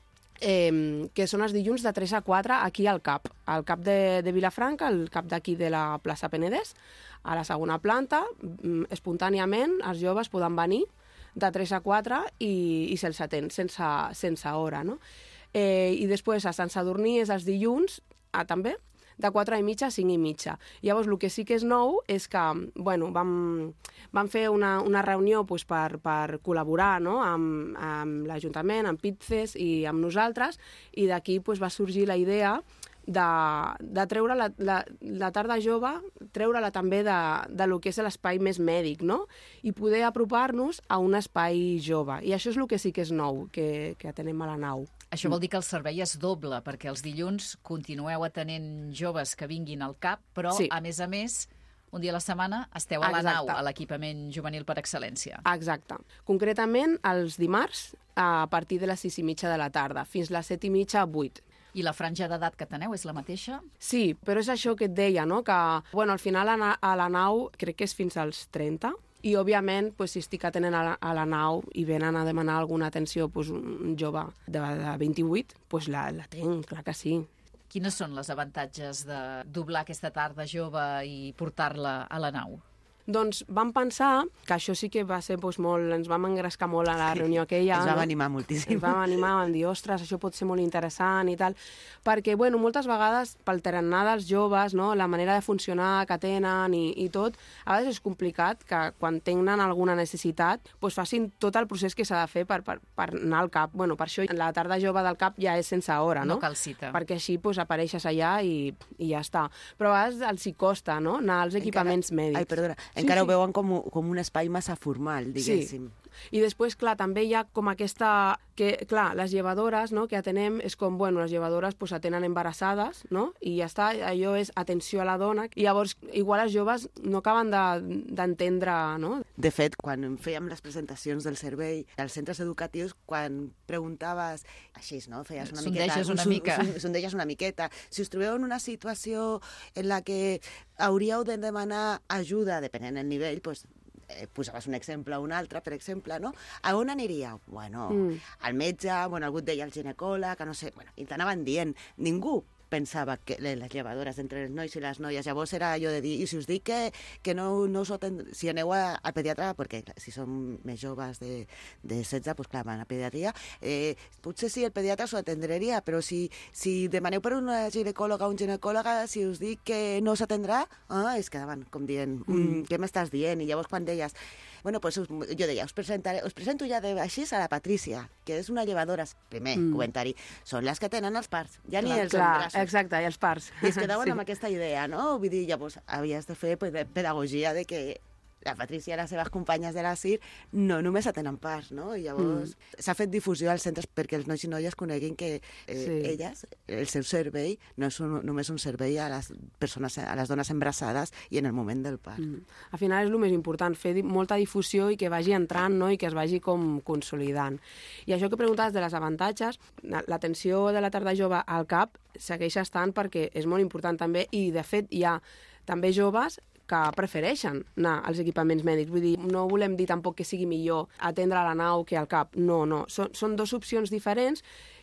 eh, que són els dilluns de tres a quatre aquí al C A P, al C A P de, de Vilafranca, el C A P d'aquí de la plaça Penedès, a la segona planta, espontàniament els joves poden venir de tres a quatre i, i se'ls atén sense, sense hora, no? Eh, I després a Sant Sadurní és els dilluns, ah, també, de quatre i mitja a cinc i mitja. Llavors, el que sí que és nou és que, bueno, vam, vam fer una, una reunió pues, per, per col·laborar, no?, amb, amb l'Ajuntament, amb Pizzes i amb nosaltres, i d'aquí pues, va sorgir la idea de, de treure la, la, la tarda jove, treure-la també de, de lo que és l'espai més mèdic, no?, i poder apropar-nos a un espai jove. I això és el que sí que és nou, que, que atenem a la nau. Això vol dir que el servei és doble, perquè els dilluns continueu atenent joves que vinguin al C A P, però, sí, a més a més, un dia a la setmana esteu a la Exacte. Nau, a l'equipament juvenil per excel·lència. Exacte. Concretament, els dimarts, a partir de les sis i mitja de la tarda, fins les set i mitja a vuit. I la franja d'edat que teneu és la mateixa? Sí, però és això que et deia, no?, que bueno, al final a, a la nau crec que és fins als trenta, i, òbviament, pues, si estic atenent a la, a la nau i venen a demanar alguna atenció pues, un jove de, de vint-i-vuit, pues, la, la tenc, clar que sí. Quines són les avantatges de doblar aquesta tarda jove i portar-la a la nau? Doncs vam pensar que això sí que va ser doncs, molt... Ens vam engrescar molt a la reunió aquella. Ens vam no? animar moltíssim. Ens vam animar, vam dir, ostres, això pot ser molt interessant i tal. Perquè, bueno, moltes vegades, pel tarannà dels joves, no? La manera de funcionar que tenen i, i tot, a vegades és complicat que quan tenen alguna necessitat doncs facin tot el procés que s'ha de fer per, per, per anar al C A P. Bueno, per això la tarda jove del C A P ja és sense hora, no? No cal cita. Perquè així doncs, apareixes allà i, i ja està. Però a vegades els hi costa, no?, anar als equipaments encara, mèdics. Ai, perdona, sí, encara sí. Ho veuen com, com un espai massa formal, diguéssim. Sí. I després, clar, també hi ha com aquesta... que, clar, les llevadores, no?, que atenem és com, bueno, les llevadores pues, atenen embarassades, no?, i ja està, allò és atenció a la dona, i llavors igual els joves no acaben d'entendre, de, no? De fet, quan fèiem les presentacions del servei als centres educatius, quan preguntaves, així, no?, feies una miqueta... Sondeges una mica. Sondeges una miqueta. Si us trobeu en una situació en la que hauríeu de demanar ajuda, depenent del nivell, doncs, eh, posaves un exemple o un altre, per exemple, no? A on aniríeu? Bueno, mm. al metge, bueno, algú et deia el ginecòleg, no sé, bueno, i t'anaven dient. Ningú pensava que les llevadores entre els nois i les noies, llavors era allò de dir, i si us dic que, que no, no us atend... si aneu a, al pediatre, perquè clar, si són més joves de, de setze, doncs clar, van a pediatria, eh, potser sí, el pediatre s'ho atendreria, però si, si demaneu per una ginecòloga o un ginecòloga, si us dic que no s'atendrà, ah, es quedaven com dient, mm, què m'estàs dient? I llavors quan deies, bueno, pues jo deia, us, presentaré, us presento ja de així a la Patrícia, que és una llevadora, primer mm. comentari, són les que tenen els parts, ja ni els clar, embraços. Exacte, i els parts. I es quedaven sí. amb aquesta idea, no? Vull dir, llavors havies de fer pues, de pedagogia de que la Patrícia i les seves companyes de la C I R no només atenen parts, no? I llavors mm. s'ha fet difusió als centres perquè els nois i noies coneguin que eh, sí. elles, el seu servei, no és un, només un servei a les persones, a les dones embarassades i en el moment del part. Mm. Al final és el més important, fer di molta difusió i que vagi entrant, no?, i que es vagi com consolidant. I això que preguntaves de les avantatges, l'atenció de la tarda jove al C A P segueix estant perquè és molt important també, i de fet hi ha també joves que prefereixen anar als equipaments mèdics. Vull dir, no volem dir tampoc que sigui millor atendre a la nau que al C A P. No, no. Són, són dues opcions diferents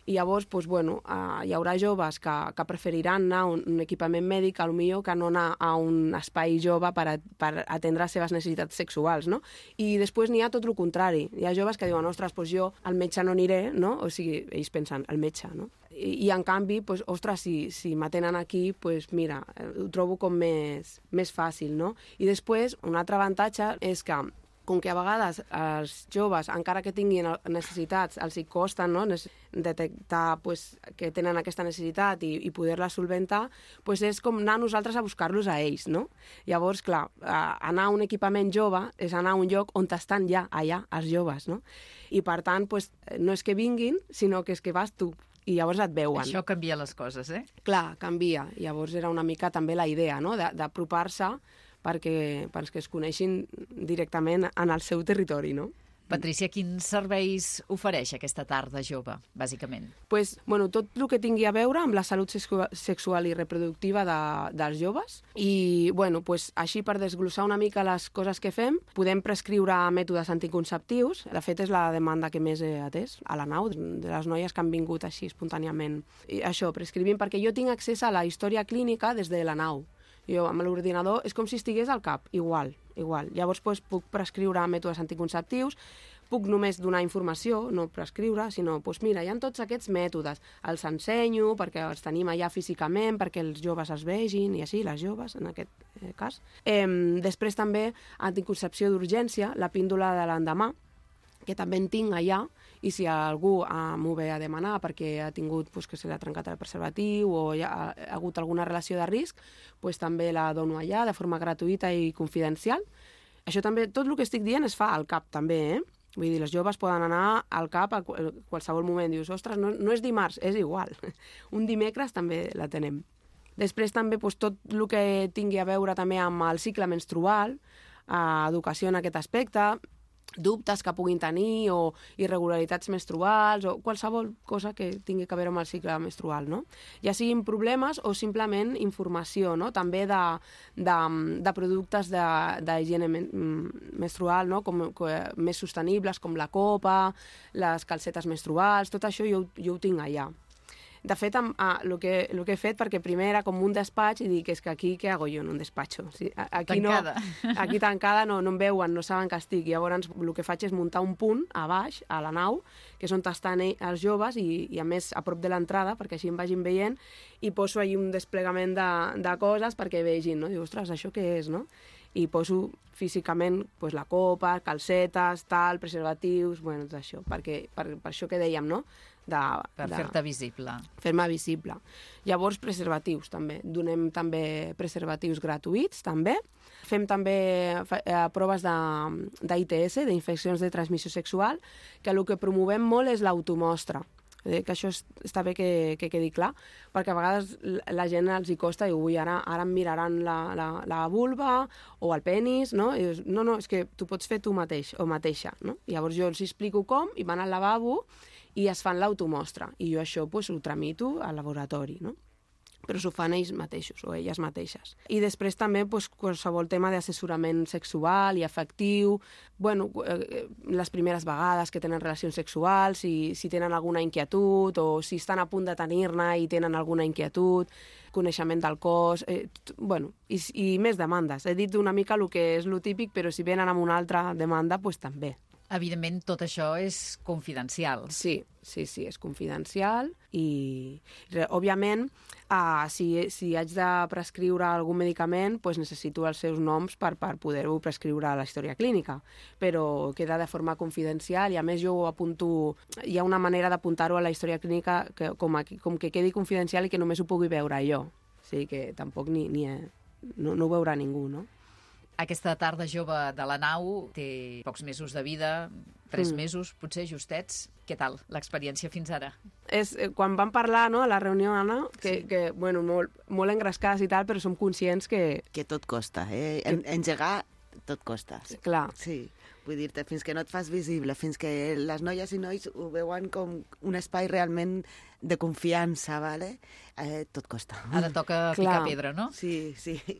I llavors, doncs, bueno, uh, hi haurà joves que, que preferiran anar a un, un equipament mèdic, potser que no anar a un espai jove per, a, per atendre les seves necessitats sexuals, no? I després n'hi ha tot el contrari. Hi ha joves que diuen, ostres, doncs jo al metge no aniré, no? O sigui, ells pensen, el metge, no? I, i en canvi, doncs, ostres, si, si m'atenen aquí, doncs mira, ho trobo com més, més fàcil, no? I després, un altre avantatge és que com que a vegades els joves, encara que tinguin necessitats, els hi costen, no? detectar pues, que tenen aquesta necessitat i, i poder-la solventar, pues és com anar nosaltres a buscar-los a ells, no? Llavors, clar, anar a un equipament jove és anar a un lloc on estan ja allà els joves, no? I per tant, pues, no és que vinguin, sinó que és que vas tu. I llavors et veuen. Això canvia les coses, eh? Clar, canvia. Llavors era una mica també la idea, no?, d'apropar-se perquè, perquè es coneixin directament en el seu territori, no? Patrícia, quins serveis ofereix aquesta tarda jove, bàsicament? Pues, bueno, tot el que tingui a veure amb la salut sexual i reproductiva de, dels joves. I, bueno, pues, així per desglossar una mica les coses que fem, podem prescriure mètodes anticonceptius. De fet, és la demanda que més he atès a la nau, de les noies que han vingut així espontàniament. I això, prescrivim, perquè jo tinc accés a la història clínica des de la nau. Jo, amb l'ordinador, és com si estigués al cap, igual, igual. Llavors, doncs, puc prescriure mètodes anticonceptius, puc només donar informació, no prescriure, sinó, doncs mira, hi ha tots aquests mètodes, els ensenyo perquè els tenim allà físicament, perquè els joves els vegin, i així, les joves, en aquest eh, cas. Eh, després també, anticoncepció d'urgència, la píndola de l'endemà, que també en tinc allà, i si algú ah, m'ho ve a demanar perquè ha tingut pues, que se l'ha trencat el preservatiu o hi ha, ha hagut alguna relació de risc, pues, també la dono allà de forma gratuïta i confidencial. Això també, tot el que estic dient es fa al CAP també, eh? Vull dir, les joves poden anar al CAP a qualsevol moment. Dius, ostres, no, no és dimarts, és igual. Un dimecres també la tenem. Després també pues, tot el que tingui a veure també amb el cicle menstrual, eh, educació en aquest aspecte, dubtes que puguin tenir o irregularitats menstruals o qualsevol cosa que tingui a veure amb el cicle menstrual, no? Ja siguin problemes o simplement informació, no? També de, de, de productes d'higiene menstrual, no? Com, com, més sostenibles, com la copa, les calcetes menstruals, tot això jo, jo ho tinc allà. De fet, el ah, que, lo que he fet, perquè primer era com un despatx i dic, és que aquí què hago jo en un despatxo? O sigui, aquí tancada. No, aquí tancada no, no em veuen, no saben que estic. Llavors el que faig és muntar un punt a baix, a la nau, que és on estan els joves i, i a més a prop de l'entrada, perquè així em vagin veient, i poso allà un desplegament de, de coses perquè vegin, no? Diu, ostres, això què és, no? I poso físicament pues, la copa, calcetes, tal, preservatius, bueno, tot això, perquè, per, per això que dèiem, no? De, per de... fer-te visible. Fer-me visible. Llavors, preservatius, també. Donem també preservatius gratuïts, també. Fem també eh, proves d'I T S, d'infeccions de transmissió sexual, que el que promovem molt és l'automostra. Eh, que això està bé que, que quedi clar, perquè a vegades la gent els hi costa i ui, ara, ara em miraran la, la, la vulva o el penis, no? I dius, no, no, és que tu pots fer tu mateix o mateixa, no? I llavors jo els explico com i van al lavabo i es fan l'automostra. I jo això pues, ho tramito al laboratori, no? Però s'ho fan ells mateixos o elles mateixes. I després també pues, qualsevol tema d'assessorament sexual i afectiu, bueno, eh, les primeres vegades que tenen relacions sexuals, si, si tenen alguna inquietud o si estan a punt de tenir-ne i tenen alguna inquietud, coneixement del cos, eh, bueno, i, i més demandes. He dit una mica el que és lo típic, però si venen amb una altra demanda, pues, també. Evidentment, tot això és confidencial. Sí, sí, sí, és confidencial i, òbviament, uh, si, si haig de prescriure algun medicament, pues necessito els seus noms per, per poder-ho prescriure a la història clínica, però queda de forma confidencial i, a més, jo ho apunto... Hi ha una manera d'apuntar-ho a la història clínica que, com, a, com que quedi confidencial i que només ho pugui veure jo. O sigui que tampoc ni, ni, no, no ho veurà ningú, no? Aquesta tarda jove de la nau té pocs mesos de vida, tres mm. mesos, potser justets. Què tal l'experiència fins ara? És, quan vam parlar, no, a la reunió, Anna, que, sí. que bueno, molt, molt engrescades i tal, però som conscients que... Que tot costa, eh? En, engegar tot costa. Clar. Sí. Vull dir-te, fins que no et fas visible, fins que les noies i nois ho veuen com un espai realment de confiança, vale? Eh, tot costa. Ara toca picar pedra, no? Sí, sí.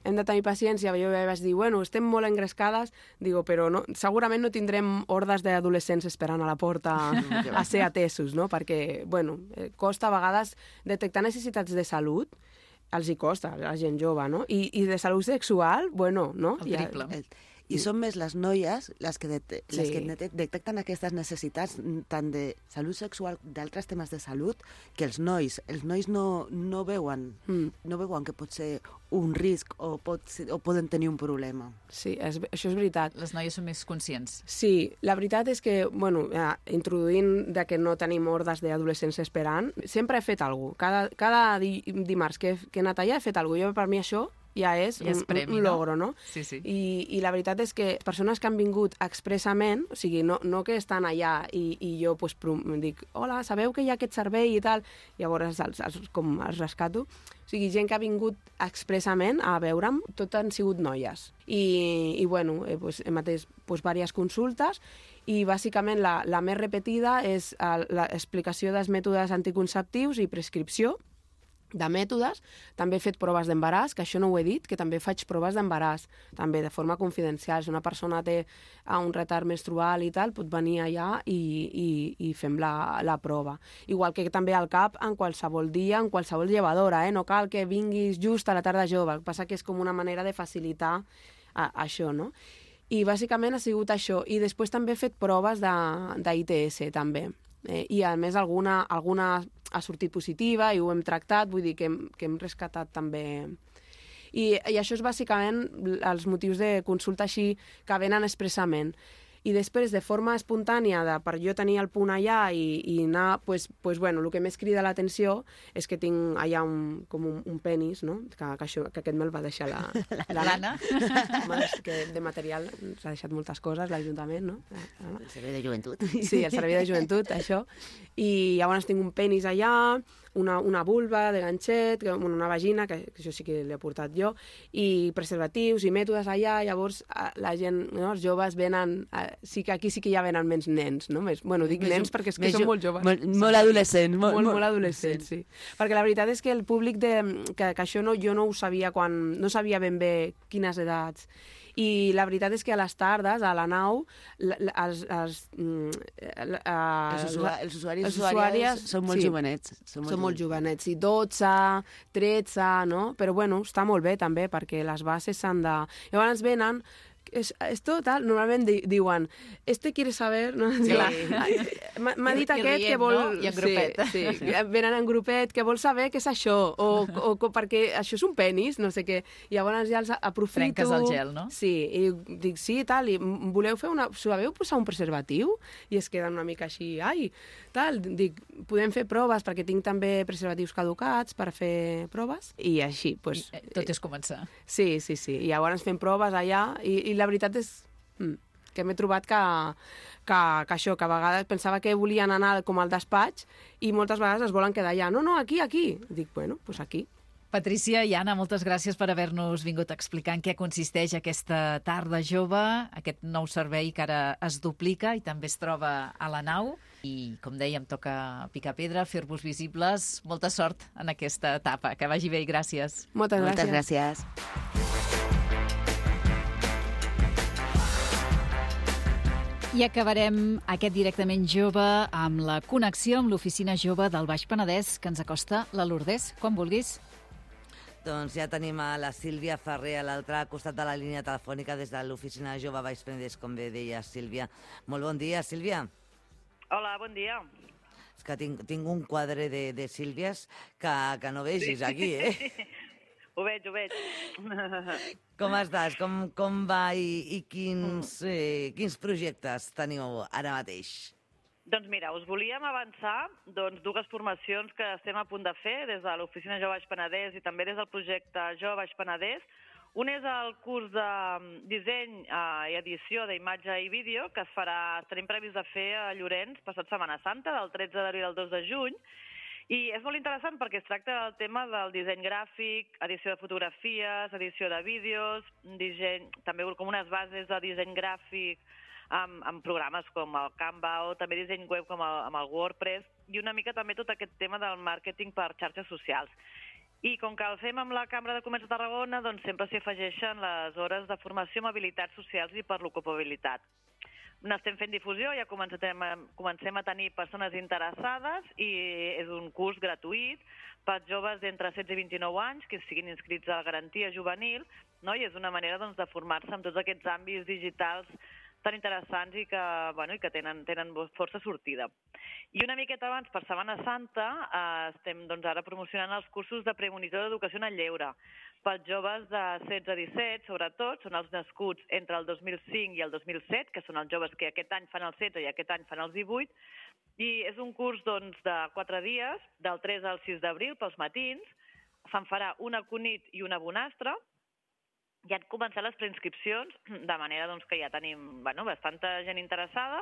hem de tenir paciència. Jo vaig dir, bueno, estem molt engrescades, digo, però no, segurament no tindrem hordes d'adolescents esperant a la porta a ser atesos, no? Perquè, bueno, costa a vegades detectar necessitats de salut, els hi costa, a la gent jove, no? I, i de salut sexual, bueno, no? El triple. El, I són més les noies les que, det Sí. les que det detecten aquestes necessitats tant de salut sexual, d'altres temes de salut, que els nois. Els nois no, no, veuen, Mm. no veuen que pot ser un risc o, pot ser, o poden tenir un problema. Sí, és, això és veritat. Les noies són més conscients. Sí, la veritat és que, bueno, eh, introduint de que no tenim hordes d'adolescents esperant, sempre he fet alguna cosa. Cada, cada di dimarts que he, que he anat allà he fet alguna cosa. Jo, per mi, això ja és, Ja és un, premi, un no? logro, no? Sí, sí. I, I la veritat és que persones que han vingut expressament, o sigui, no, no que estan allà i, i jo pues, dic, hola, sabeu que hi ha aquest servei i tal, llavors els, els, com els rescato. O sigui, gent que ha vingut expressament a veure'm, tot han sigut noies. I, i bueno, eh, pues, hem atès pues, diverses consultes i bàsicament la, la més repetida és l'explicació dels mètodes anticonceptius i prescripció de mètodes. També he fet proves d'embaràs, que això no ho he dit, que també faig proves d'embaràs, també de forma confidencial. Si una persona té un retard menstrual i tal, pot venir allà i, i, i fem la, la prova. Igual que també al cap, en qualsevol dia, en qualsevol llevadora, eh? No cal que vinguis just a la tarda jove. El que passa que és com una manera de facilitar a, això, no? I bàsicament ha sigut això. I després també he fet proves d'I T S, també. Eh, I a més alguna, alguna ha sortit positiva i ho hem tractat, vull dir que hem, que hem rescatat també. I, I això és bàsicament els motius de consulta així que venen expressament. I després, de forma espontània, de, per jo tenir el punt allà i, i anar, pues, pues, bueno, el que més crida l'atenció és que tinc allà un, com un, un penis, no? Que, que, això, que aquest me'l va deixar la... L'Anna. Que de material ens ha deixat moltes coses, l'Ajuntament, no? El servei de joventut. Sí, el servei de joventut, això. I llavors tinc un penis allà, una, una vulva de ganxet, una vagina, que, que això sí que l'he portat jo, i preservatius i mètodes allà, llavors la gent, no, els joves venen, sí que aquí sí que ja venen menys nens, no? Més, bueno, dic nens perquè és que són molt joves. Molt, molt adolescents. Molt, molt, molt adolescents, sí. Perquè la veritat és que el públic, de, que, que això no, jo no ho sabia quan, no sabia ben bé quines edats. I la veritat és que a les tardes, a la nau, els, els, els, els, usua els usuaris els usuàries són molt sí, jovenets. Són molt, són molt jovenets, sí, dotze, tretze, no? Però bueno, està molt bé també, perquè les bases s'han de... Llavors venen... És, esto tal, normalment di, diuen este quiere saber, no? Sí. M'ha dit I aquest rient, que vol... no? I en grupet. Sí, sí, venen en grupet, que vol saber què és això, o, o, o perquè això és un penis, no sé què. I llavors ja els aprofito... Trenques el gel, no? Sí, i dic, sí, tal, i voleu fer una... Sabeu posar un preservatiu? I es queden una mica així, ai, tal, dic, podem fer proves, perquè tinc també preservatius caducats per fer proves, i així, doncs... I, tot és començar. Sí, sí, sí, i llavors fem proves allà, i, i la veritat és mm, que m'he trobat que, que, que això, que a vegades pensava que volien anar com al despatx i moltes vegades es volen quedar allà. No, no, aquí, aquí. Dic, bueno, doncs aquí. Patricia i Anna, moltes gràcies per haver-nos vingut a explicar en què consisteix aquesta tarda jove, aquest nou servei que ara es duplica i també es troba a la nau. I, com dèiem, toca picar pedra, fer-vos visibles. Molta sort en aquesta etapa. Que vagi bé i gràcies. Moltes gràcies. Moltes gràcies. I acabarem aquest directament jove amb la connexió amb l'Oficina Jove del Baix Penedès, que ens acosta la Lourdes. Quan vulguis. Doncs ja tenim a la Sílvia Ferrer a l'altre costat de la línia telefònica des de l'Oficina Jove Baix Penedès, com bé deia Sílvia. Molt bon dia, Sílvia. Hola, bon dia. És que tinc, tinc un quadre de, de Sílvies que, que no vegis sí. aquí, eh? Ho veig, ho veig. Com estàs? Com, com va i, i quins, eh, quins projectes teniu ara mateix? Doncs mira, us volíem avançar doncs, dues formacions que estem a punt de fer des de l'Oficina Jove Baix Penedès i també des del projecte Jove Baix Penedès. Un és el curs de disseny eh, i edició d'imatge i vídeo que es farà, tenim previst de fer a Llorenç passat Setmana Santa, del tretze d'abril al dos de juny. I és molt interessant perquè es tracta del tema del disseny gràfic, edició de fotografies, edició de vídeos, disseny, també com unes bases de disseny gràfic amb, amb programes com el Canva o també disseny web com el, amb el WordPress i una mica també tot aquest tema del màrqueting per xarxes socials. I com que el fem amb la Cambra de Comerç de Tarragona, doncs sempre s'hi afegeixen les hores de formació en habilitats socials i per l'ocupabilitat. N'estem fent difusió, ja comencem a, comencem a tenir persones interessades i és un curs gratuït per joves d'entre setze i vint-i-nou anys que siguin inscrits a la garantia juvenil, no? I és una manera doncs, de formar-se en tots aquests àmbits digitals tan interessants i que, bueno, i que tenen, tenen força sortida. I una miqueta abans, per Setmana Santa, eh, estem doncs, ara promocionant els cursos de premonitor d'educació en el lleure. Pels joves de setze a disset, sobretot, són els nascuts entre el dos mil cinc i el dos mil set, que són els joves que aquest any fan el setze i aquest any fan els divuit, i és un curs doncs, de quatre dies, del tres al sis d'abril, pels matins. Se'n farà una cunit i una bonastre. Ja han començat les preinscripcions, de manera doncs, que ja tenim bueno, bastanta gent interessada,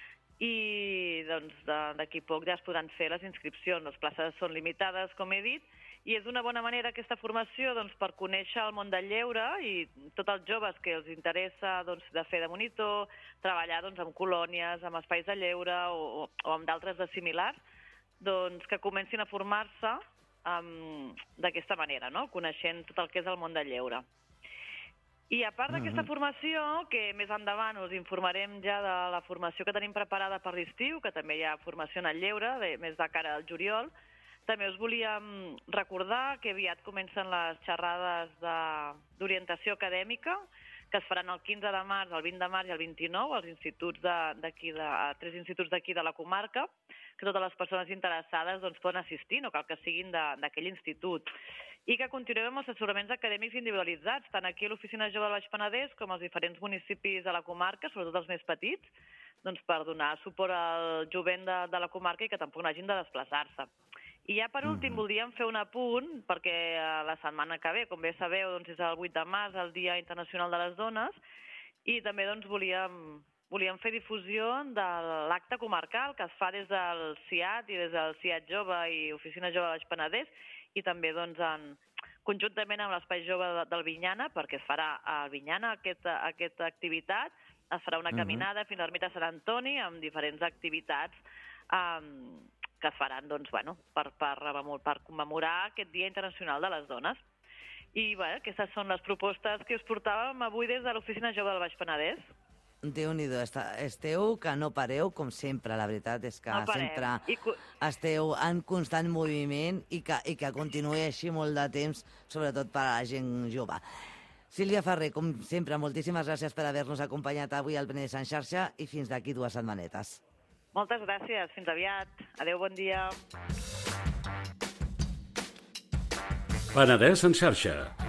i doncs, d'aquí poc ja es podran fer les inscripcions. Les places són limitades, com he dit, i és una bona manera aquesta formació doncs, per conèixer el món del lleure i tots els joves que els interessa doncs, de fer de monitor, treballar doncs, amb colònies, amb espais de lleure o, o amb d'altres de similars, doncs, que comencin a formar-se um, d'aquesta manera, no? Coneixent tot el que és el món del lleure. I a part d'aquesta formació, que més endavant us informarem ja de la formació que tenim preparada per l'estiu, que també hi ha formació en el lleure, de, més de cara al juliol, també us volíem recordar que aviat comencen les xerrades d'orientació acadèmica, que es faran el quinze de març, el vint de març i el vint-i-nou als instituts d'aquí, de, a tres instituts d'aquí de la comarca, que totes les persones interessades doncs, poden assistir, no cal que siguin d'aquell institut. I que continuem amb els assessoraments acadèmics individualitzats, tant aquí a l'Oficina Jove del Baix Penedès com als diferents municipis de la comarca, sobretot els més petits, doncs per donar suport al jovent de, de la comarca i que tampoc no hagin de desplaçar-se. I ja per últim voldríem fer un apunt, perquè la setmana que ve, com bé sabeu, doncs és el vuit de març, el Dia Internacional de les Dones, i també doncs, volíem, volíem fer difusió de l'acte comarcal que es fa des del C I A T i des del C I A T Jove i Oficina Jove del Baix Penedès, i també doncs, en, conjuntament amb l'Espai Jove del Vinyana, perquè es farà a Vinyana aquesta, aquesta activitat, es farà una caminada fins a l'ermita Sant Antoni amb diferents activitats um, que es faran doncs, bueno, per, per, per commemorar aquest Dia Internacional de les Dones. I bueno, aquestes són les propostes que us portàvem avui des de l'Oficina Jove del Baix Penedès. Déu-n'hi-do, esteu que no pareu, com sempre, la veritat és que no sempre I... esteu en constant moviment i que, i que continuï així molt de temps, sobretot per a la gent jove. Sílvia Ferrer, com sempre, moltíssimes gràcies per haver-nos acompanyat avui al Penedès en xarxa i fins d'aquí dues setmanetes. Moltes gràcies, fins aviat. Adéu, bon dia. Penedès en xarxa,